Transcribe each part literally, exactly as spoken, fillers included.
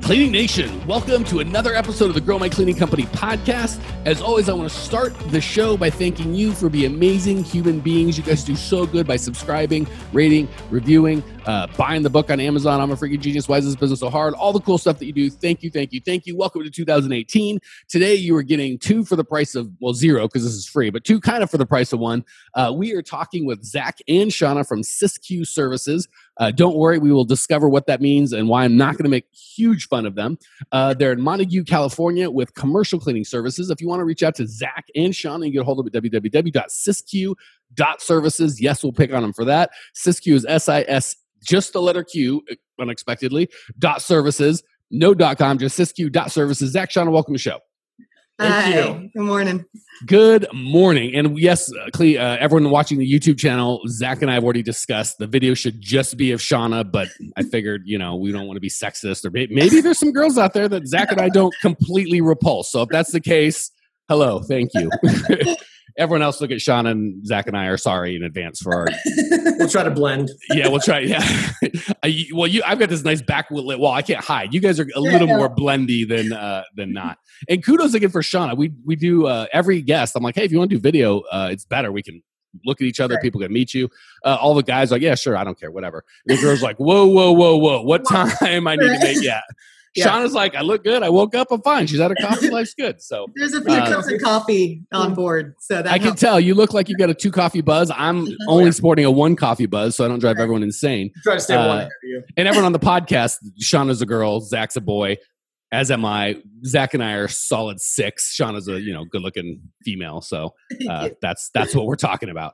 Cleaning Nation, welcome to another episode of the Grow My Cleaning Company podcast. As always, I want to start the show by thanking you for being amazing human beings. You guys do so good by subscribing, rating, reviewing, uh, buying the book on Amazon. I'm a freaking genius. Why is this business so hard? All the cool stuff that you do. Thank you, thank you, thank you. Welcome to two thousand eighteen. Today, you are getting two for the price of, well, zero, because this is free, but two kind of for the price of one. Uh, we are talking with Zach and Shauna from Siskiyou Services. Uh, don't worry, we will discover what that means and why I'm not going to make huge fun of them. Uh, they're in Montague, California with commercial cleaning services. If you want to reach out to Zach and Shauna, you can get a hold of them at w w w dot siskiyou dot services. Yes, we'll pick on them for that. Siskiyou is S I S, just the letter Q, unexpectedly, dot services. No dot com, just siskiyou dot services. Zach, Shauna, welcome to the show. Thank Hi. you. Good morning. Good morning. And yes, uh, Cle- uh, everyone watching the YouTube channel, Zach and I have already discussed the video should just be of Shauna, but I figured, you know, we don't want to be sexist, or maybe there's some girls out there that Zach and I don't completely repulse. So if that's the case, hello, thank you. Everyone else look at Shauna, and Zach and I are sorry in advance for our... We'll try to blend. Yeah, we'll try. Yeah. I, well, you, I've got this nice backlit wall. I can't hide. You guys are a little more blendy than uh, than not. And kudos again for Shauna. We we do uh, every guest. I'm like, hey, if you want to do video, uh, it's better. We can look at each other. Right. People can meet you. Uh, all the guys are like, yeah, sure, I don't care, whatever. And the girl's like, whoa, whoa, whoa, whoa. What time I need to make? Yeah. Yeah. Shauna's like, I look good. I woke up. I'm fine. She's had a coffee. Life's good. So there's a few uh, cups of coffee on board. So that I helps. can tell you look like you got a two coffee buzz. I'm only sporting a one coffee buzz, so I don't drive right. everyone insane. Try to stay uh, one for you. And everyone on the podcast, Shauna's a girl, Zach's a boy, as am I. Zach and I are solid six. Shauna's a you know good looking female, so uh, that's that's what we're talking about.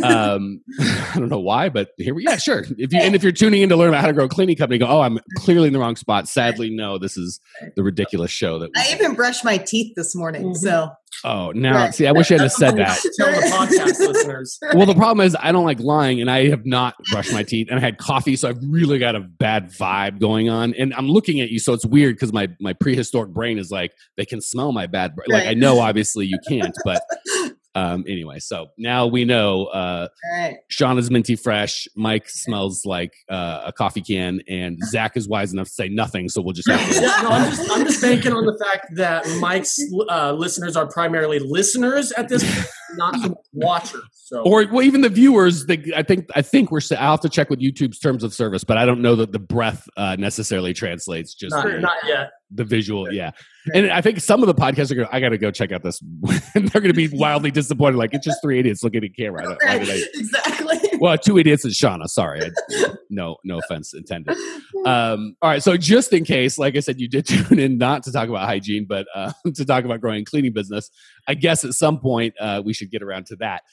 Um, I don't know why, but here we yeah sure. If you and if you're tuning in to learn about how to grow a cleaning company, go oh I'm clearly in the wrong spot. Sadly, no. This is the ridiculous show that we I even brushed my teeth this morning. Mm-hmm. So oh now right. see I wish I hadn't said that. Tell the podcast listeners. Well, the problem is I don't like lying, and I have not brushed my teeth, and I had coffee, so I've really got a bad vibe going on. And I'm looking at you, so it's weird because my my prehistoric brain is like, they can smell my bad breath. Like, I know obviously you can't, but um, anyway, so now we know uh, right. Shauna's minty fresh, Mike smells like uh, a coffee can, and Zach is wise enough to say nothing, so we'll just have to... yeah, no, I'm just, I'm just banking on the fact that Mike's uh, listeners are primarily listeners at this point, not watchers. So. Or well, even the viewers, they, I think I think we're. I'll have to check with YouTube's terms of service, but I don't know that the breath uh, necessarily translates. Just not, the, not yet. The visual, yeah. And I think some of the podcasts are going to, I got to go check out this. They're going to be wildly disappointed. Like, it's just three idiots looking at camera. I don't, right, I, exactly. Well, two idiots and Shauna. Sorry. I, no, no offense intended. Um, all right. So just in case, like I said, you did tune in not to talk about hygiene, but uh, to talk about growing a cleaning business. I guess at some point uh, we should get around to that.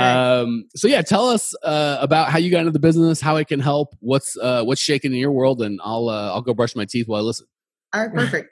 Um, so yeah, tell us uh, about how you got into the business, how it can help, what's uh, what's shaking in your world, and I'll uh, I'll go brush my teeth while I listen. All right, perfect.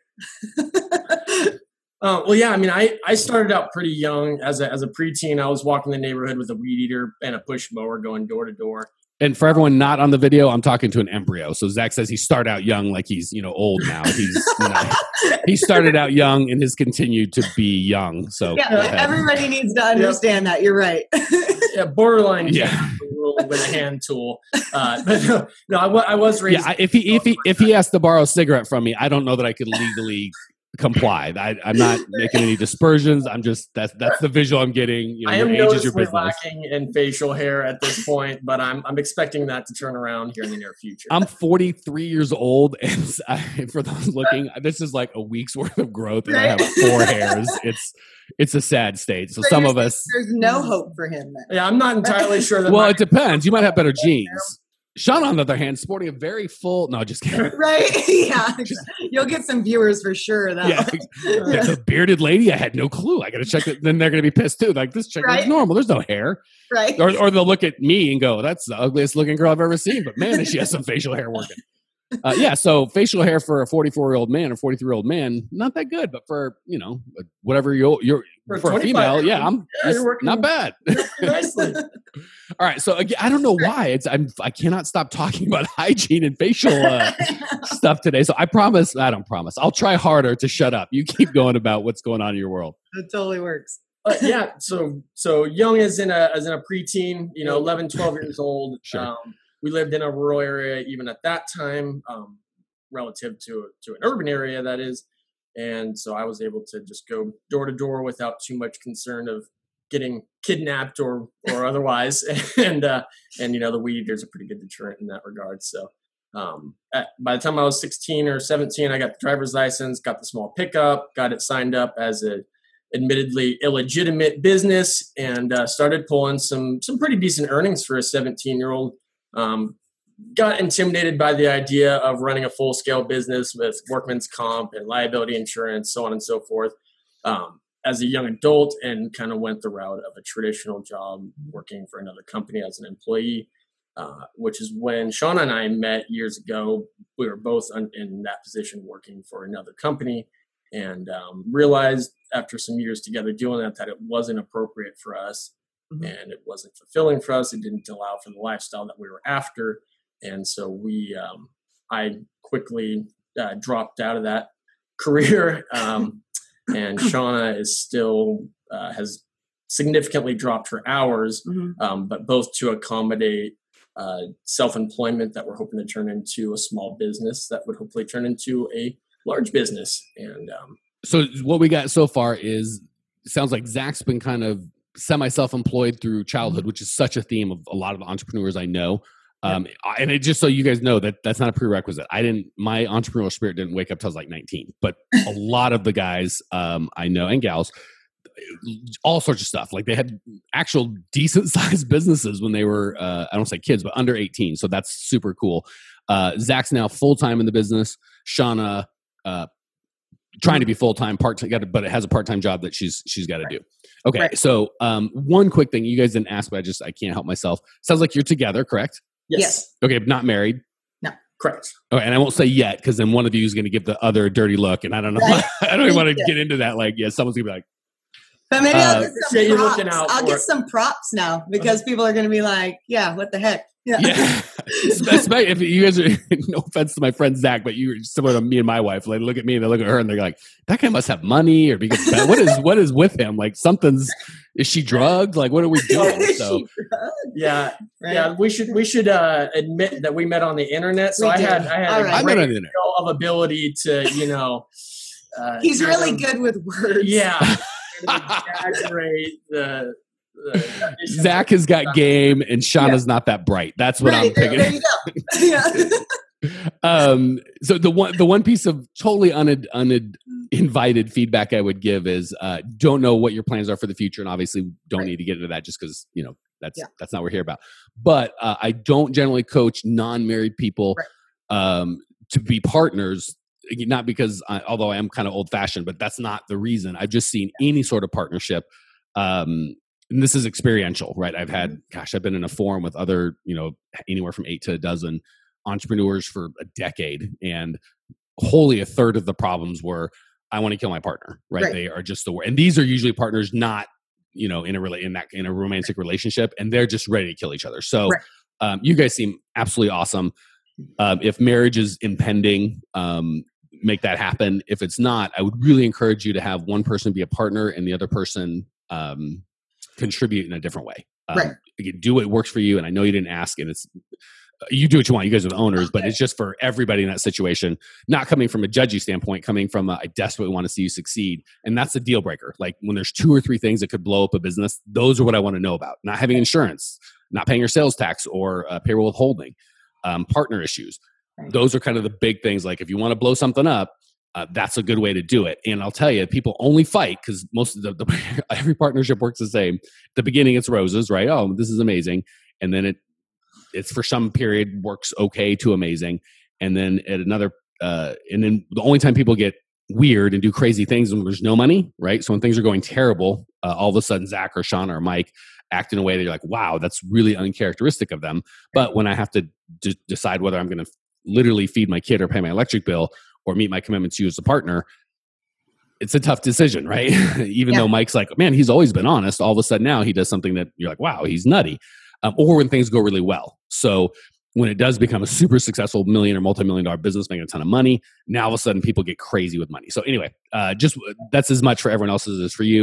uh, well, yeah, I mean, I, I started out pretty young as a as a preteen. I was walking the neighborhood with a weed eater and a push mower, going door to door. And for everyone not on the video, I'm talking to an embryo. So Zach says he started out young, like he's you know old now. He's you know, he started out young and has continued to be young. So yeah, everybody needs to understand yep. that. You're right. yeah, borderline. Yeah. With a hand tool, uh, but no, no I, w- I was raised. Yeah, if he if he if he has to borrow a cigarette from me, I don't know that I could legally comply. I, I'm not making any dispersions. I'm just that's that's the visual I'm getting. You know, I am your age is your noticeably business. lacking in facial hair at this point, but I'm I'm expecting that to turn around here in the near future. I'm forty-three years old, and I, for those looking, this is like a week's worth of growth, and I have four hairs. It's it's a sad state. So, so some of us, there's no hope for him. Then. Yeah, I'm not entirely sure. That well, my- it depends. You might have better genes. Sean, on the other hand, sporting a very full. No, just kidding. Right? Yeah, you'll get some viewers for sure. Though. Yeah, yeah, the bearded lady. I had no clue. I got to check it. Then they're going to be pissed too. Like this chick right? looks normal. There's no hair. Right. Or, or they'll look at me and go, "That's the ugliest looking girl I've ever seen." But man, she has some facial hair working. Uh, yeah, so facial hair for a forty-four-year-old man or forty-three-year-old man, not that good. But for you know, whatever you're, you're for, for a female, yeah, I'm yeah, you're working not bad. Nicely. All right, so again, I don't know why it's I'm I cannot stop talking about hygiene and facial uh, stuff today. So I promise, I don't promise. I'll try harder to shut up. You keep going about what's going on in your world. It totally works. uh, yeah, so so young as in a as in a preteen, you know, eleven, twelve years old. Sure. Um, we lived in a rural area even at that time. Um, relative to to an urban area, that is. And so I was able to just go door to door without too much concern of getting kidnapped or or otherwise. and uh, and you know, the weed eater's a pretty good deterrent in that regard. So um, at, by the time I was sixteen or seventeen, I got the driver's license, got the small pickup, got it signed up as a admittedly illegitimate business, and uh, started pulling some some pretty decent earnings for a seventeen year old. Um, got intimidated by the idea of running a full scale business with workman's comp and liability insurance, so on and so forth, um, as a young adult, and kind of went the route of a traditional job working for another company as an employee, uh, which is when Shauna and I met years ago. We were both un- in that position working for another company, and um, realized after some years together doing that, that it wasn't appropriate for us. Mm-hmm. And it wasn't fulfilling for us. It didn't allow for the lifestyle that we were after. And so we, um, I quickly uh, dropped out of that career. Um, and Shauna is still, uh, has significantly dropped her hours, mm-hmm. um, but both to accommodate uh, self-employment that we're hoping to turn into a small business that would hopefully turn into a large business. And um, so what we got so far is, it sounds like Zach's been kind of semi-self-employed through childhood, which is such a theme of a lot of entrepreneurs I know. Um, and it, just so you guys know that that's not a prerequisite. I didn't, my entrepreneurial spirit didn't wake up till I was like nineteen, but a lot of the guys um, I know and gals, all sorts of stuff. Like they had actual decent sized businesses when they were, uh, I don't say kids, but under eighteen. So that's super cool. Uh, Zach's now full-time in the business. Shauna, uh, trying to be full-time, part-time, but it has a part-time job that she's, she's got to do. Okay. Right. So um, one quick thing you guys didn't ask, but I just, I can't help myself. Sounds like you're together, correct? Yes. yes. Okay, not married? No. Correct. Okay, and I won't say yet, because then one of you is going to give the other a dirty look, and I don't know. Right. I don't even want to get into that. Like, yeah, someone's going to be like, but maybe I'll get uh, some props. I'll get some props now, because uh-huh. people are going to be like, yeah, what the heck? Yeah. yeah. If you guys are, no offense to my friend Zach, but you're similar to me and my wife. Like, look at me and they look at her and they're like, that guy must have money, or because what is what is with him? Like, something's, is she drugged? Like, what are we doing? So yeah, right. yeah, we should we should uh, admit that we met on the internet. So we I did. had I had All a right. great deal of ability to, you know, uh, he's really know, good with words. Yeah, exaggerate the. Zach has got game, and Shauna's yeah. not that bright. That's what right, I'm picking. There you go. Yeah. um, so the one the one piece of totally un, uninvited feedback I would give is uh, don't know what your plans are for the future, and obviously don't right. need to get into that just because you know that's yeah. that's not what we're here about. But uh, I don't generally coach non-married people right. um, to be partners. Not because, I, although I am kind of old-fashioned, but that's not the reason. I've just seen yeah. any sort of partnership. Um, And this is experiential, right? I've had, gosh, I've been in a forum with other, you know, anywhere from eight to a dozen entrepreneurs for a decade. And wholly a third of the problems were, I want to kill my partner, right? right. They are just the word. And these are usually partners not, you know, in a really in that in a romantic relationship, and they're just ready to kill each other. So right. um, you guys seem absolutely awesome. Um, if marriage is impending, um, make that happen. If it's not, I would really encourage you to have one person be a partner and the other person um, contribute in a different way. Um, right. You do what works for you. And I know you didn't ask, and it's, you do what you want. You guys are the owners, but it's just for everybody in that situation, not coming from a judgy standpoint, coming from a, I desperately want to see you succeed. And that's a deal breaker. Like when there's two or three things that could blow up a business, those are what I want to know about. Not having insurance, not paying your sales tax or uh, payroll withholding, um, partner issues. Right. Those are kind of the big things. Like if you want to blow something up, Uh, that's a good way to do it. And I'll tell you, people only fight because most of the, the every partnership works the same. At the beginning, it's roses, right? Oh, this is amazing. And then it it's for some period works okay to amazing. And then at another, uh, and then the only time people get weird and do crazy things when there's no money, right? So when things are going terrible, uh, all of a sudden Zach or Shauna or Mike act in a way that you're like, wow, that's really uncharacteristic of them. But when I have to d- decide whether I'm going to literally feed my kid or pay my electric bill, or meet my commitments to you as a partner, it's a tough decision, right? Even yeah. though Mike's like, man, he's always been honest. All of a sudden now he does something that you're like, wow, he's nutty. Um, or when things go really well. So when it does become a super successful million or multi-million dollar business, making a ton of money, now all of a sudden people get crazy with money. So anyway, uh, just that's as much for everyone else as it is for you.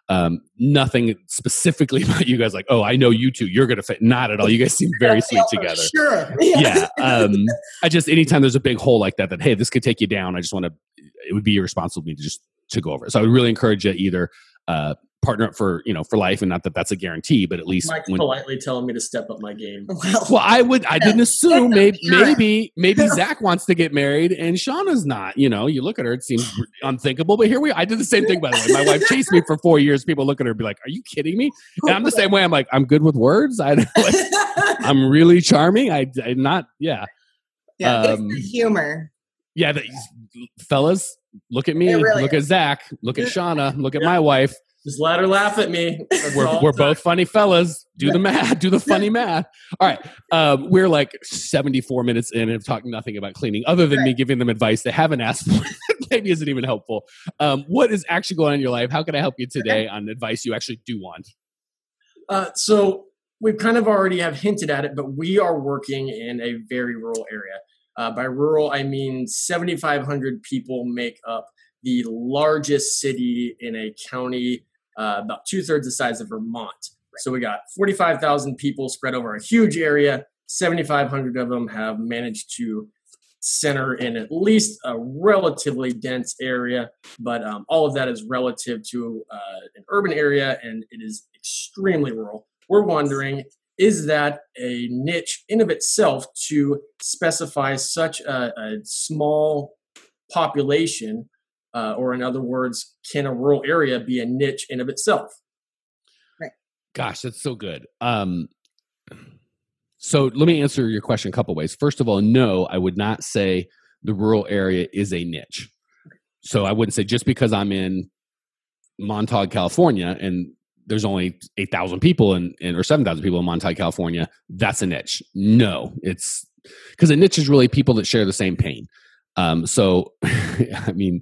Um, nothing specifically about you guys like, oh, I know you two, you're going to fit. Not at all. You guys seem very sweet together. Sure. Yeah. Um, I just, anytime there's a big hole like that, that, hey, this could take you down. I just want to, it would be irresponsible of me to just to go over it. So I would really encourage you either, uh, partner up for, you know, for life, and not that that's a guarantee, but at least Mike's when, politely telling me to step up my game. well, well I would, I didn't assume maybe, maybe, maybe Zach wants to get married and Shauna's not, you know, you look at her, it seems unthinkable, but here we are. I did the same thing, by the way. My wife chased me for four years. People look at her and be like, are you kidding me? And I'm the same way. I'm like, I'm good with words. I like, I'm really charming. I, I'm not, yeah. Yeah. Um, it's the humor. Yeah. The, fellas, look at me, really look is. at Zach, look at Shauna, look at yeah. my wife. Just let her laugh at me. That's we're we're both funny fellas. Do the math. Do the funny math. All right. Um, we're like seventy-four minutes in and have talked nothing about cleaning other than right. me giving them advice they haven't asked for. Maybe isn't even helpful. Um, what is actually going on in your life? How can I help you today on advice you actually do want? Uh, so we've kind of already have hinted at it, but we are working in a very rural area. Uh, by rural, I mean seventy-five hundred people make up the largest city in a county uh, about two-thirds the size of Vermont. Right. So we got forty-five thousand people spread over a huge area. seventy-five hundred of them have managed to center in at least a relatively dense area, but um, all of that is relative to uh, an urban area, and it is extremely rural. We're wondering, is that a niche in of itself to specify such a, a small population? Uh, or in other words, can a rural area be a niche in of itself? Right. Gosh, that's so good. Um, so let me answer your question a couple ways. First of all, no, I would not say the rural area is a niche. So I wouldn't say just because I'm in Montauk, California, and there's only eight thousand people in, in or seven thousand people in Montauk, California, that's a niche. No, it's because a niche is really people that share the same pain. Um, so, I mean,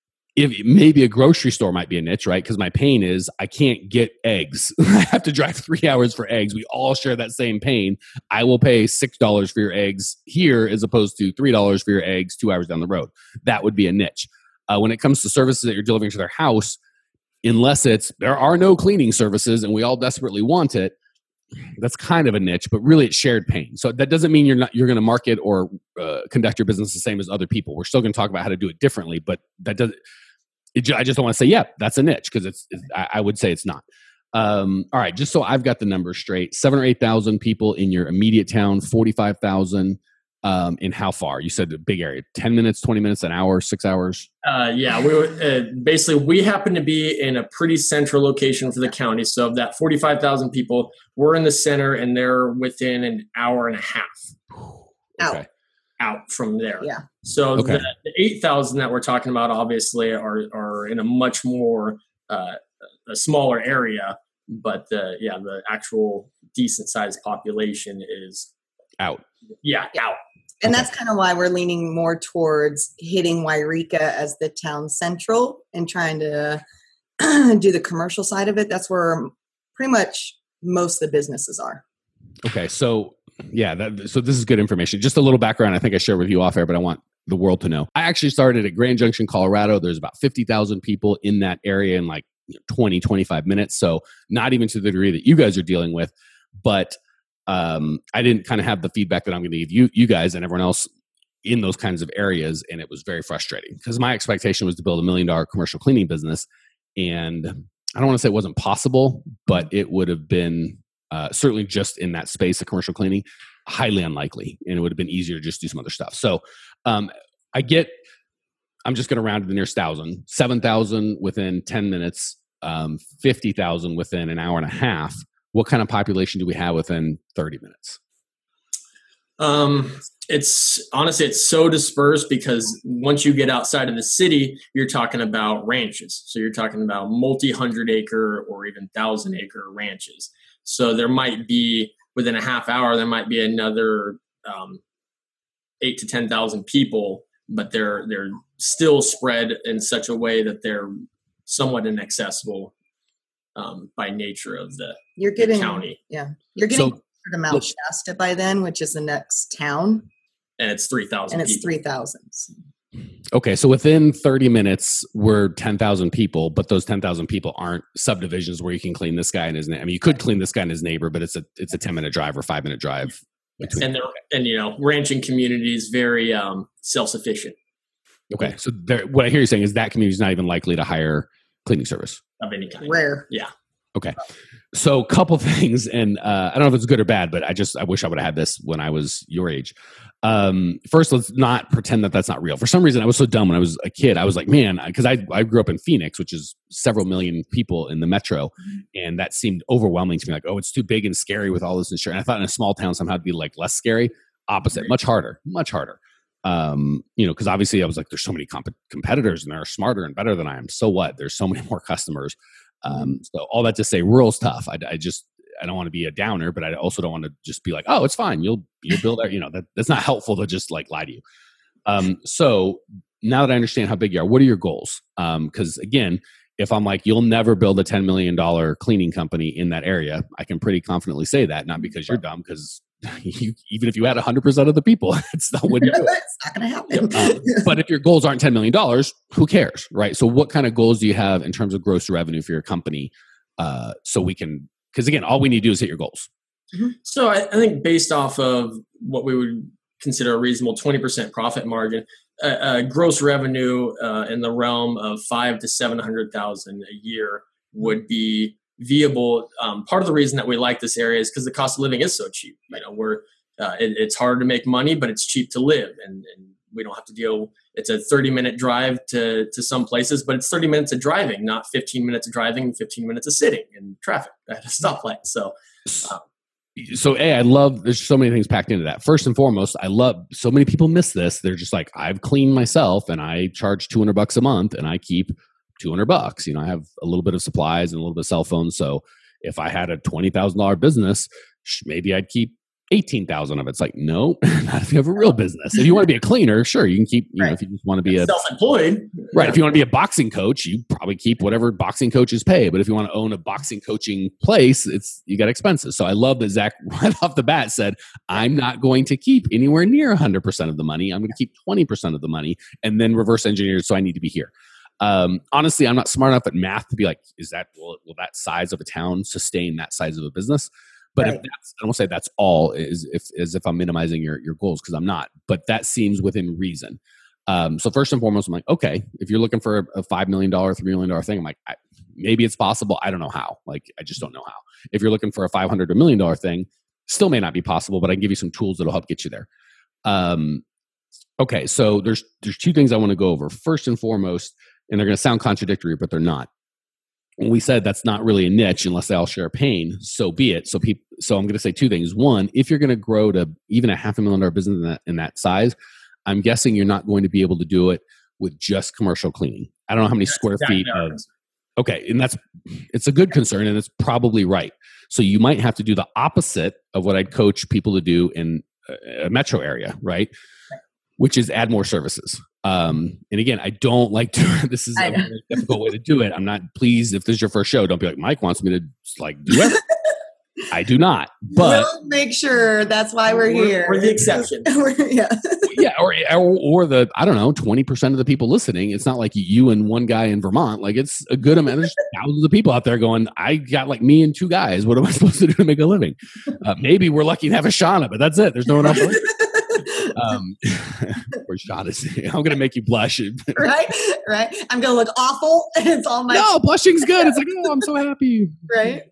if maybe a grocery store might be a niche, right? Because my pain is I can't get eggs. I have to drive three hours for eggs. We all share that same pain. I will pay six dollars for your eggs here as opposed to three dollars for your eggs two hours down the road. That would be a niche. Uh, when it comes to services that you're delivering to their house, unless it's there are no cleaning services and we all desperately want it, that's kind of a niche, but really it's shared pain. So that doesn't mean you're not you're going to market or uh, conduct your business the same as other people. We're still going to talk about how to do it differently, but that doesn't. It, I just don't want to say, yeah, that's a niche because it's, it's. I, I would say it's not. Um, all right, just so I've got the numbers straight: seven or eight thousand people in your immediate town, forty-five thousand. Um, in how far? You said a big area: ten minutes, twenty minutes, an hour, six hours. Uh, yeah, we were, uh, basically we happen to be in a pretty central location for the county. So of that forty-five thousand people, we're in the center, and they're within an hour and a half. Okay. Out from there. Yeah. So okay. the, the eight thousand that we're talking about obviously are are in a much more uh, a smaller area, but the yeah the actual decent sized population is out. Yeah, out. And okay. that's kind of why we're leaning more towards hitting Wairika as the town central and trying to do the commercial side of it. That's where pretty much most of the businesses are. Okay, so yeah, that, so this is good information. Just a little background I think I shared with you off air, but I want the world to know. I actually started at Grand Junction, Colorado. There's about fifty thousand people in that area in like twenty, twenty-five minutes. So not even to the degree that you guys are dealing with, but um, I didn't kind of have the feedback that I'm going to give you, you guys and everyone else in those kinds of areas. And it was very frustrating because my expectation was to build a million dollar commercial cleaning business. And I don't want to say it wasn't possible, but it would have been Uh, certainly just in that space of commercial cleaning, highly unlikely. And it would have been easier to just do some other stuff. So um, I get, I'm just going to round to the nearest thousand, seven thousand within ten minutes, um, fifty thousand within an hour and a half. What kind of population do we have within thirty minutes? Um, it's honestly, it's so dispersed because once you get outside of the city, you're talking about ranches. So you're talking about multi-hundred acre or even thousand acre ranches. So there might be within a half hour, there might be another um, eight to ten thousand people, but they're they're still spread in such a way that they're somewhat inaccessible um, by nature of the, you're getting, the county. Yeah, you're getting so, to Mount Shasta by then, which is the next town, and it's three thousand. And it's people. three thousand. Okay, so within thirty minutes, we're ten thousand people, but those ten thousand people aren't subdivisions where you can clean this guy and his neighbor. I mean, you could clean this guy and his neighbor, but it's a it's a ten minute drive or five minute drive. Between and and you know, ranching community is very um, self sufficient. Okay, so there, what I hear you saying is that community is not even likely to hire cleaning service of any kind. Rare. Yeah. Okay. So couple things, and uh, I don't know if it's good or bad, but I just, I wish I would have had this when I was your age. Um, first, let's not pretend that that's not real. For some reason, I was so dumb when I was a kid. I was like, man, because I, I grew up in Phoenix, which is several million people in the metro. And that seemed overwhelming to me. Like, oh, it's too big and scary with all this insurance. And I thought in a small town somehow it'd be like less scary. Opposite, much harder, much harder. Um, you know, because obviously I was like, there's so many comp- competitors and they're smarter and better than I am. So what? There's so many more customers. Um, so all that to say, rural's tough. I, I just, I don't want to be a downer, but I also don't want to just be like, oh, it's fine. You'll, you'll build that, you know, that that's not helpful to just like lie to you. Um, so now that I understand how big you are, what are your goals? Um, cause again, if I'm like, you'll never build a ten million dollars cleaning company in that area, I can pretty confidently say that, not because you're dumb, because you, even if you had one hundred percent of the people, it's not what you do. It's not going to happen. um, but if your goals aren't ten million dollars, who cares, right? So what kind of goals do you have in terms of gross revenue for your company? Uh, so we can, because again, all we need to do is hit your goals. So I, I think based off of what we would consider a reasonable twenty percent profit margin, uh, uh, gross revenue uh, in the realm of five to seven hundred thousand a year would be viable. Um, part of the reason that we like this area is because the cost of living is so cheap. You know, we're uh, it, it's hard to make money, but it's cheap to live, and, and we don't have to deal. It's a thirty minute drive to to some places, but it's thirty minutes of driving, not fifteen minutes of driving and fifteen minutes of sitting in traffic at a stoplight. So. Um, So, A, I love, there's so many things packed into that. First and foremost, I love, so many people miss this. They're just like, I've cleaned myself and I charge two hundred bucks a month and I keep two hundred bucks. You know, I have a little bit of supplies and a little bit of cell phones. So if I had a twenty thousand dollars business, maybe I'd keep eighteen thousand of it. It's like, no, not if you have a real business. If you want to be a cleaner, sure, you can keep, you right. know, if you just want to be a self-employed. Right. If you want to be a boxing coach, you probably keep whatever boxing coaches pay. But if you want to own a boxing coaching place, it's, you got expenses. So I love that Zach right off the bat said, I'm not going to keep anywhere near one hundred percent of the money. I'm going to keep twenty percent of the money and then reverse engineer. So I need to be here. Um, honestly, I'm not smart enough at math to be like, is that, will, will that size of a town sustain that size of a business? But right. if that's, I don't say that's all is if, as if I'm minimizing your, your goals, because I'm not, but that seems within reason. Um, so first and foremost, I'm like, okay, if you're looking for a, a five million dollars, three million dollars thing, I'm like, I, maybe it's possible. I don't know how. Like, I just don't know how. If you're looking for a five hundred to a million dollar thing, still may not be possible, but I can give you some tools that'll help get you there. Um, okay. So there's, there's two things I want to go over. First and foremost, and they're going to sound contradictory, but they're not. When we said that's not really a niche unless they all share pain, so be it. So people, so I'm going to say two things. One, if you're going to grow to even a half a million dollar business in that, in that size, I'm guessing you're not going to be able to do it with just commercial cleaning. I don't know how many that's square exactly feet of, okay. And that's, it's a good concern and it's probably right. So you might have to do the opposite of what I'd coach people to do in a, a metro area, right? Which is add more services. Um, and again, I don't like to, this is a very difficult way to do it. I'm not pleased if this is your first show. Don't be like, Mike wants me to like do it. I do not, but we'll make sure that's why we're, we're here. We're the exception. yeah. yeah. Or, or, or the, I don't know, twenty percent of the people listening. It's not like you and one guy in Vermont. Like it's a good amount. There's thousands of people out there going, I got like me and two guys. What am I supposed to do to make a living? Uh, maybe we're lucky to have a Shauna, but that's it. There's no one else. um, or Shauna's, I'm going to make you blush. right. Right. I'm going to look awful. It's all my, no, blushing's good. It's like, oh, I'm so happy. Right.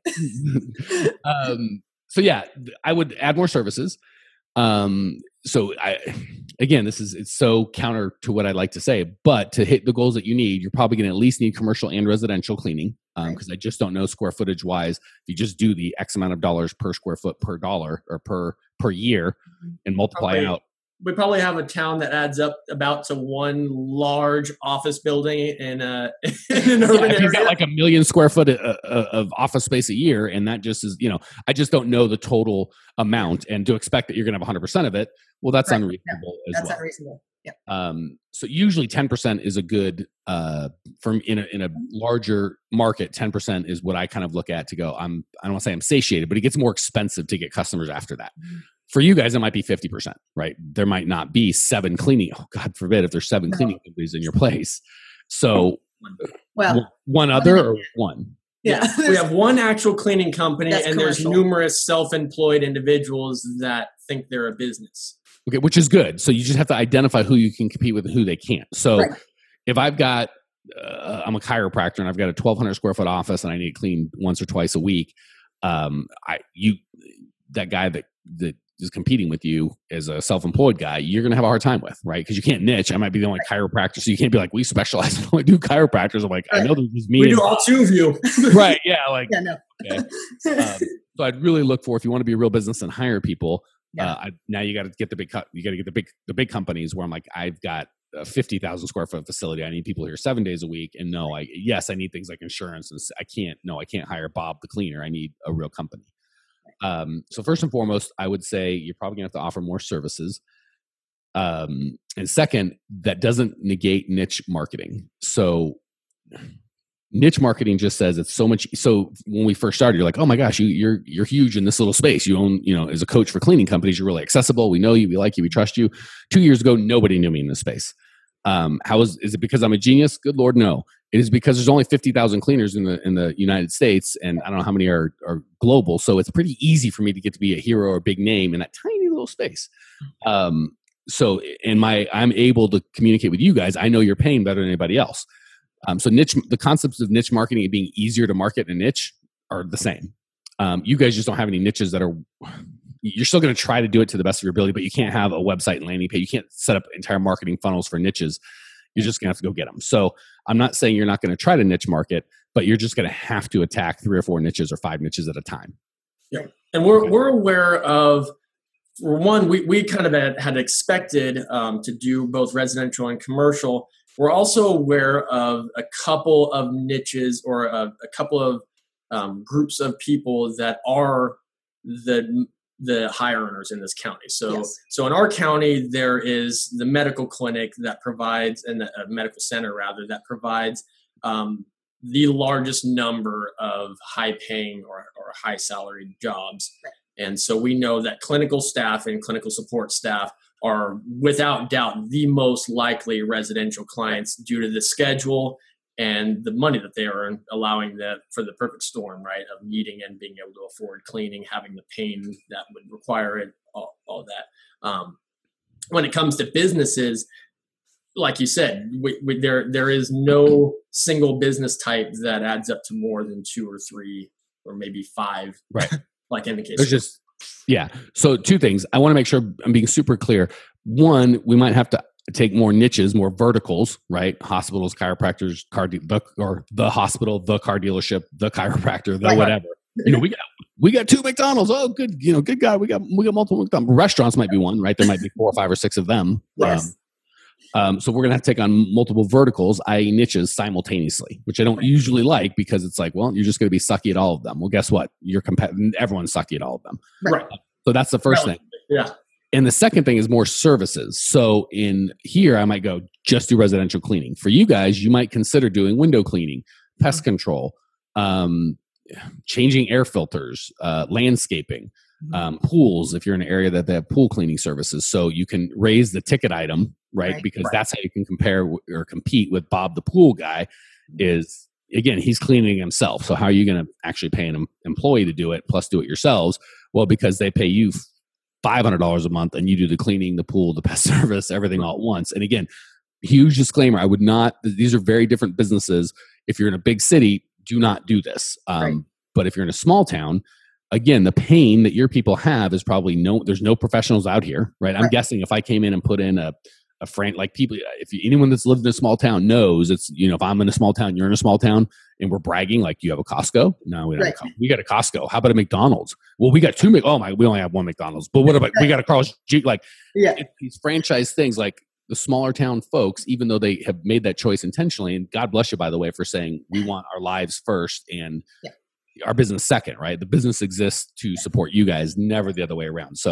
um, so yeah, I would add more services. Um, so I, again, this is, it's so counter to what I'd like to say, but to hit the goals that you need, you're probably going to at least need commercial and residential cleaning. Um, cause I just don't know square footage wise, if you just do the X amount of dollars per square foot per dollar or per, per year and multiply probably, out. We probably have a town that adds up about to one large office building in a in an urban yeah, if area. you've got like a million square foot of, of office space a year, and that just is, you know, I just don't know the total amount, and to expect that you're going to have one hundred percent of it, well, that's right. unreasonable yeah, as that's well. That's unreasonable. Yeah. Um, so usually ten percent is a good, uh, from in a, in a larger market, ten percent is what I kind of look at to go, I'm, I don't want to say I'm satiated, but it gets more expensive to get customers after that. For you guys, it might be fifty percent, right? There might not be seven cleaning. Oh, God forbid if there's seven no. cleaning companies in your place. So, well, one other or one? Yeah. We have one actual cleaning company, That's and commercial. There's numerous self-employed individuals that think they're a business. Okay, which is good. So you just have to identify who you can compete with and who they can't. So right. if I've got, uh, I'm a chiropractor and I've got a twelve hundred square foot office and I need to clean once or twice a week, um, I you that guy that that is competing with you as a self-employed guy, you're going to have a hard time with, right? Because you can't niche. I might be the only chiropractor, so you can't be like, we specialize in only do chiropractors. I'm like, right. I know there's just me. We do all two of you. Right, yeah. Like, yeah, no. Okay. Um, so I'd really look for, if you want to be a real business and hire people, yeah. uh, I, now you got to get the big, you got to get the big, the big companies where I'm like, I've got a fifty thousand square foot facility. I need people here seven days a week. And no, I, yes, I need things like insurance. And I can't, no, I can't hire Bob the cleaner. I need a real company. Um, so first and foremost, I would say you're probably gonna have to offer more services. Um, and second, that doesn't negate niche marketing. So niche marketing just says it's so much. So when we first started, you're like, oh my gosh, you, you're, you're huge in this little space. You own, you know, as a coach for cleaning companies, you're really accessible. We know you, we like you, we trust you. Two years ago, nobody knew me in this space. Um, how is, is it because I'm a genius? Good Lord, no. It is because there's only fifty thousand cleaners in the in the United States, and I don't know how many are, are global. So it's pretty easy for me to get to be a hero or a big name in that tiny little space. Um, so, in my, I'm able to communicate with you guys. I know your pain better than anybody else. Um, so niche, the concepts of niche marketing and being easier to market a niche are the same. Um, you guys just don't have any niches that are. You're still going to try to do it to the best of your ability, but you can't have a website and landing page. You can't set up entire marketing funnels for niches. You're just going to have to go get them. So I'm not saying you're not going to try to niche market, but you're just going to have to attack three or four niches or five niches at a time. Yeah. And we're, we're aware of, for one, we, we kind of had, had expected um, to do both residential and commercial. We're also aware of a couple of niches or a, a couple of um, groups of people that are the the high earners in this county. So, yes. so in our county, there is the medical clinic that provides, and the uh, medical center rather, that provides um, the largest number of high paying or, or high salaried jobs. Right. And so we know that clinical staff and clinical support staff are without doubt the most likely residential clients due to the schedule and the money that they earn, allowing that for the perfect storm, right, of needing and being able to afford cleaning, having the pain that would require it, all, all that. Um, when it comes to businesses, like you said, we, we, there there is no single business type that adds up to more than two or three or maybe five, right? Like in the case. There's just, yeah. So two things. I want to make sure I'm being super clear. One, we might have to take more niches, more verticals, right? Hospitals, chiropractors, car de- the, or the hospital, the car dealership, the chiropractor, the right. whatever. You know, we got we got two McDonald's. Oh, good, you know, good guy. We got we got multiple McDonald's. Restaurants might be one, right? There might be four or five or six of them. Yes. Um, um, so we're gonna have to take on multiple verticals, that is, niches simultaneously, which I don't usually like because it's like, well, you're just gonna be sucky at all of them. Well, guess what? You're comp- everyone's sucky at all of them. Right. Uh, so that's the first right. thing. Yeah. And the second thing is more services. So in here, I might go just do residential cleaning. For you guys, you might consider doing window cleaning, pest control, um, changing air filters, uh, landscaping, um, pools, if you're in an area that they have pool cleaning services. So you can raise the ticket item, right? right because right. that's how you can compare w- or compete with Bob the pool guy is, again, he's cleaning himself. So how are you going to actually pay an employee to do it plus do it yourselves? Well, because they pay you five hundred dollars a month and you do the cleaning, the pool, the pest service, everything all at once. And again, huge disclaimer, I would not, these are very different businesses. If you're in a big city, do not do this. Um, right. But if you're in a small town, again, the pain that your people have is probably no, there's no professionals out here, right? I'm right. guessing if I came in and put in a, a friend, like people, if you, anyone that's lived in a small town knows it's, you know, if I'm in a small town, you're in a small town and we're bragging, like you have a Costco. No, we don't. Right. Have a, we got a Costco. How about a McDonald's? Well, we got two. Oh my, we only have one McDonald's, but what about, right. we got a Carl's G, like yeah. it, these franchise things, like the smaller town folks, even though they have made that choice intentionally, and God bless you, by the way, for saying we want our lives first and yeah. our business second, right? The business exists to support you guys, never the other way around. So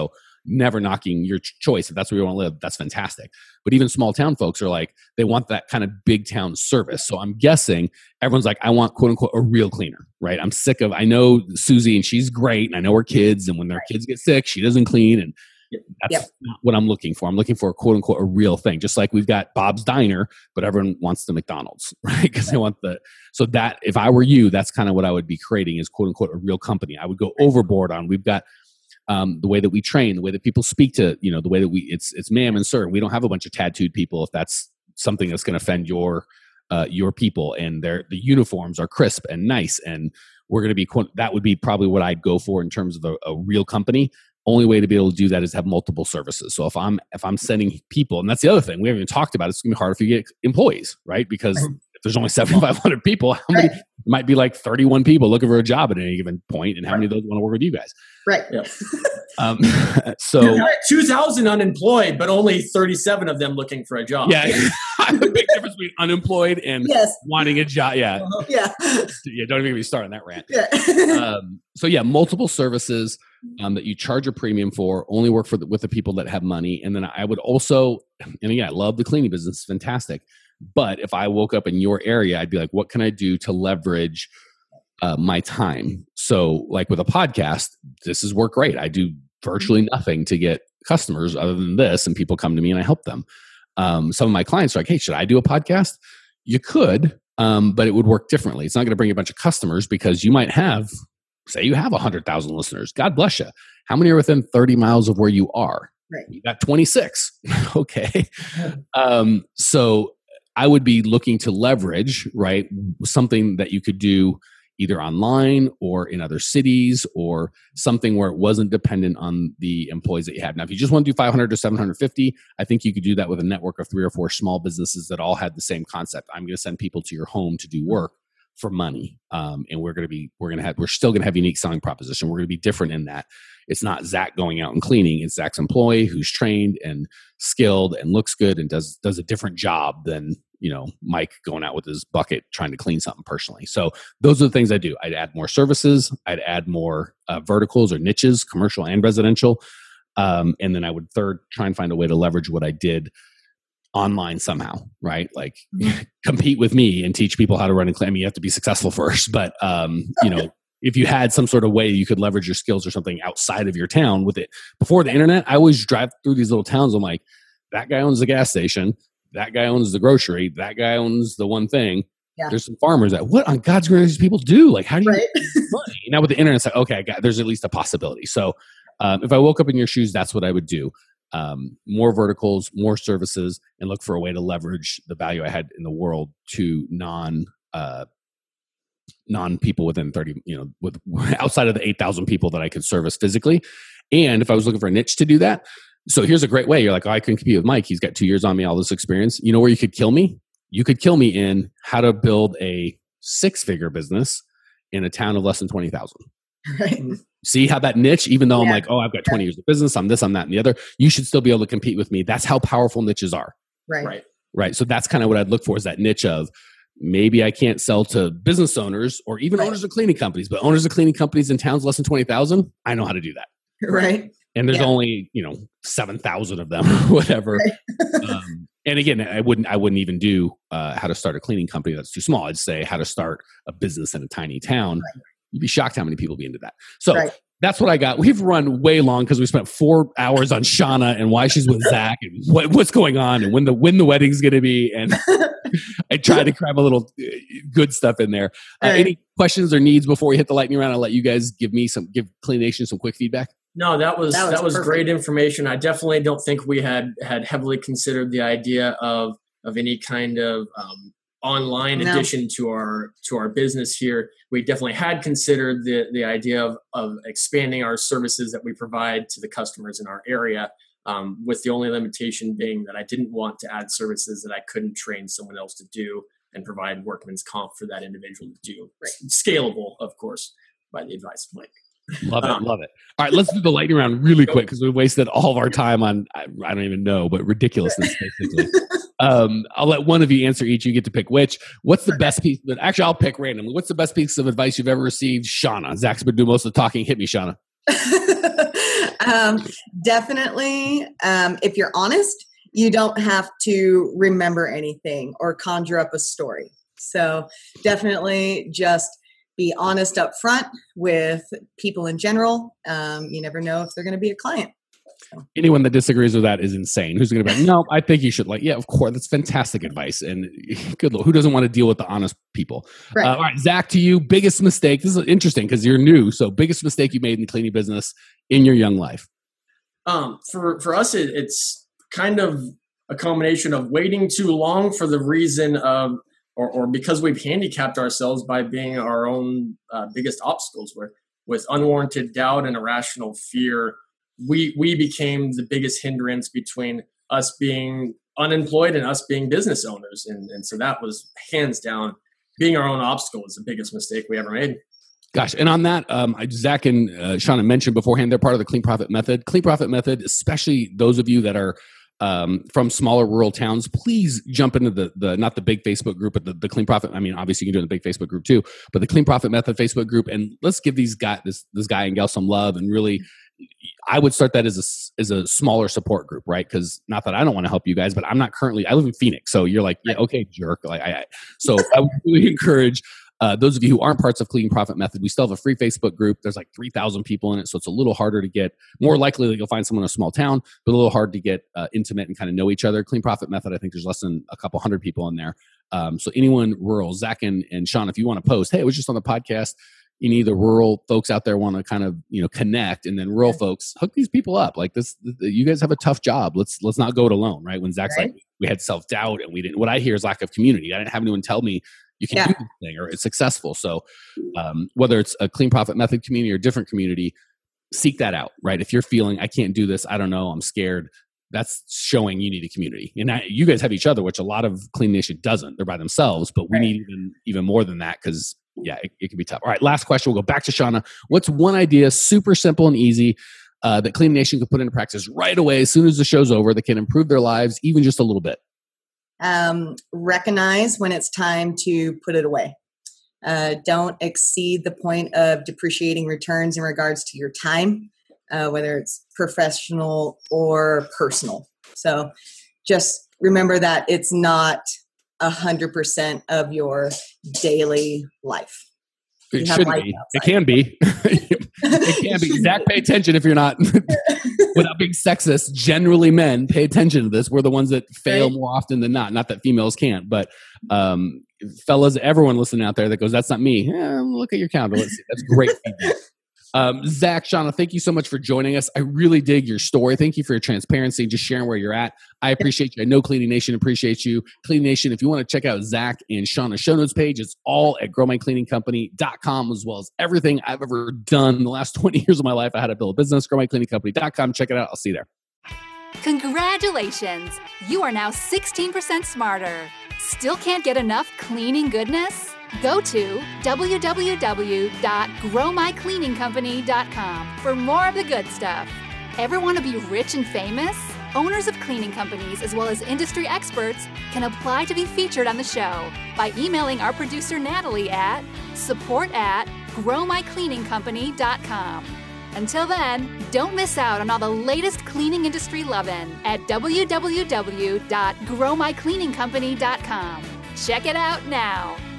never knocking your ch- choice. If that's where you want to live, that's fantastic. But even small town folks are like, they want that kind of big town service. So I'm guessing everyone's like, I want quote unquote a real cleaner, right? I'm sick of, I know Susie and she's great. And I know her kids. And when their kids get sick, she doesn't clean. And that's yep. not what I'm looking for. I'm looking for a quote unquote a real thing. Just like we've got Bob's Diner, but everyone wants the McDonald's, right? Because they want the, so that if I were you, that's kind of what I would be creating is quote unquote a real company. I would go overboard on, we've got um, the way that we train, the way that people speak to, you know, the way that we, it's, it's ma'am and sir. We don't have a bunch of tattooed people if that's something that's going to offend your, uh, your people, and their, the uniforms are crisp and nice. And we're going to be, that would be probably what I'd go for in terms of a, a real company. Only way to be able to do that is have multiple services. So if I'm if I'm sending people, and that's the other thing we haven't even talked about, it's gonna be hard if you get employees, right? Because right. if there's only seventy-five hundred people, how many right. it might be like thirty-one people looking for a job at any given point, and how right. many of those want to work with you guys? Right. Yeah. um, so two thousand unemployed, but only thirty-seven of them looking for a job. Yeah, a big difference between unemployed and yes. wanting a job. Yeah, uh-huh. yeah, yeah. Don't even get me started on that rant. Yeah. um, so yeah, multiple services. Um, that you charge a premium for, only work for the, with the people that have money. And then I would also, and again, I love the cleaning business, it's fantastic. But if I woke up in your area, I'd be like, what can I do to leverage uh, my time? So like with a podcast, this is work great. I do virtually nothing to get customers other than this, and people come to me and I help them. Um, some of my clients are like, hey, should I do a podcast? You could, um, but it would work differently. It's not going to bring you a bunch of customers because you might have, say you have one hundred thousand listeners. God bless you. How many are within thirty miles of where you are? Right. You got twenty-six. Okay. Um, so I would be looking to leverage, right, something that you could do either online or in other cities, or something where it wasn't dependent on the employees that you had. Now, if you just want to do five hundred to seven hundred fifty, I think you could do that with a network of three or four small businesses that all had the same concept. I'm going to send people to your home to do work for money. Um, and we're going to be, we're going to have, we're still going to have unique selling proposition. We're going to be different in that it's not Zach going out and cleaning. It's Zach's employee who's trained and skilled and looks good and does, does a different job than, you know, Mike going out with his bucket trying to clean something personally. So those are the things I do. I'd add more services. I'd add more uh, verticals or niches, commercial and residential. Um, and then I would third try and find a way to leverage what I did online somehow, right? Like compete with me and teach people how to run and clean. I mean, you have to be successful first, but um, you know, if you had some sort of way you could leverage your skills or something outside of your town with it. Before the internet, I always drive through these little towns. I'm like, that guy owns the gas station. That guy owns the grocery. That guy owns the one thing. Yeah. There's some farmers that, what on God's green these people do? Like, how do you right. make money? Now with the internet, it's like, okay, I got, there's at least a possibility. So um, if I woke up in your shoes, that's what I would do. Um, more verticals, more services, and look for a way to leverage the value I had in the world to non uh, non people within thirty, you know, with outside of the eight thousand people that I could service physically. And if I was looking for a niche to do that, so here's a great way. You're like, oh, I can compete with Mike. He's got two years on me, all this experience. You know where you could kill me? You could kill me in how to build a six-figure business in a town of less than twenty thousand. Right. See how that niche, even though yeah. I'm like, oh, I've got twenty years of business, I'm this, I'm that, and the other, you should still be able to compete with me. That's how powerful niches are. Right. Right. Right. So that's kind of what I'd look for, is that niche of maybe I can't sell to business owners or even right. owners of cleaning companies, but owners of cleaning companies in towns less than twenty thousand, I know how to do that. Right. And there's yeah. only, you know, seven thousand of them or whatever. Right. um, and again, I wouldn't, I wouldn't even do uh, how to start a cleaning company that's too small. I'd say how to start a business in a tiny town. Right. You'd be shocked how many people be into that. So right. that's what I got. We've run way long because we spent four hours on Shauna and why she's with Zach and what, what's going on and when the when the wedding's going to be. And I tried to cram a little good stuff in there. Uh, right. Any questions or needs before we hit the lightning round? I'll let you guys give me some, give Clean Nation some quick feedback. No, that was that was, that was great information. I definitely don't think we had had heavily considered the idea of of any kind of um, online no. addition to our to our business here. We definitely had considered the the idea of of expanding our services that we provide to the customers in our area, um, with the only limitation being that I didn't want to add services that I couldn't train someone else to do and provide workman's comp for that individual to do. Right. Scalable, of course, by the advice of Mike. Love it. Um, love it. All right, let's do the lightning round really quick because we wasted all of our time on, I, I don't even know, but ridiculousness, basically. um, I'll let one of you answer each. You get to pick which. What's the best piece? Of, actually, I'll pick randomly. What's the best piece of advice you've ever received? Shauna. Zach's been doing most of the talking. Hit me, Shauna. um, definitely, um, if you're honest, you don't have to remember anything or conjure up a story. So definitely just be honest up front with people in general. Um, you never know if they're going to be a client. So. Anyone that disagrees with that is insane. Who's going to be like, no, I think you should like, yeah, of course. That's fantastic advice. And good Lord, who doesn't want to deal with the honest people? Right. Uh, all right, Zach, to you, biggest mistake. This is interesting because you're new. So biggest mistake you made in the cleaning business in your young life. Um, for, for us, it, it's kind of a combination of waiting too long for the reason of, or, or because we've handicapped ourselves by being our own uh, biggest obstacles, where with unwarranted doubt and irrational fear, we we became the biggest hindrance between us being unemployed and us being business owners. And, and so that was hands down, being our own obstacle was the biggest mistake we ever made. Gosh, and on that, um, Zach and uh, Shauna mentioned beforehand, they're part of the Clean Profit Method. Clean Profit Method, especially those of you that are um, from smaller rural towns, please jump into the, the not the big Facebook group, but the, the Clean Profit. I mean, obviously you can do the big Facebook group too, but the Clean Profit Method Facebook group, and let's give these guy this this guy and gal some love. And really, I would start that as a as a smaller support group, right? Because not that I don't want to help you guys, but I'm not currently. I live in Phoenix, so you're like, yeah, okay, jerk. Like, I, I so I would really encourage. Uh, those of you who aren't parts of Clean Profit Method, we still have a free Facebook group. There's like three thousand people in it, so it's a little harder to get, more likely that you'll find someone in a small town, but a little hard to get uh, intimate and kind of know each other. Clean Profit Method, I think there's less than a couple hundred people in there. Um, so anyone rural, Zach and, and Sean, if you want to post, hey, it was just on the podcast, any of the rural folks out there want to kind of, you know, connect, and then rural folks, hook these people up. Like this, you guys have a tough job. Let's let's not go it alone, right? When Zach's right. like, we had self-doubt and we didn't, what I hear is lack of community. I didn't have anyone tell me you can yeah. do this thing or it's successful. So um, whether it's a Clean Profit Method community or a different community, seek that out, right? If you're feeling, I can't do this, I don't know, I'm scared, that's showing you need a community. And I, you guys have each other, which a lot of Clean Nation doesn't. They're by themselves, but we right. need even, even more than that because, yeah, it, it can be tough. All right, last question. We'll go back to Shauna. What's one idea, super simple and easy, uh, that Clean Nation can put into practice right away as soon as the show's over that can improve their lives even just a little bit? Um, recognize when it's time to put it away. Uh, don't exceed the point of depreciating returns in regards to your time, uh, whether it's professional or personal. So just remember that it's not a hundred percent of your daily life. You it should be. It can be. It can be. Zach, pay attention if you're not, without being sexist, generally men pay attention to this. We're the ones that fail right. more often than not. Not that females can't, but um, fellas, everyone listening out there that goes, that's not me. Eh, look at your calendar. Let's see. That's great feedback. Um, Zach, Shauna, thank you so much for joining us. I really dig your story. Thank you for your transparency, just sharing where you're at. I appreciate you. I know Cleaning Nation appreciates you. Cleaning Nation, if you want to check out Zach and Shauna's show notes page, it's all at grow my cleaning company dot com, as well as everything I've ever done in the last twenty years of my life. I had to build a business, grow my cleaning company dot com. Check it out. I'll see you there. Congratulations. You are now sixteen percent smarter. Still can't get enough cleaning goodness? Go to w w w dot grow my cleaning company dot com for more of the good stuff. Ever want to be rich and famous? Owners of cleaning companies as well as industry experts can apply to be featured on the show by emailing our producer Natalie at support at grow my cleaning company dot com. Until then, don't miss out on all the latest cleaning industry lovin' at w w w dot grow my cleaning company dot com. Check it out now.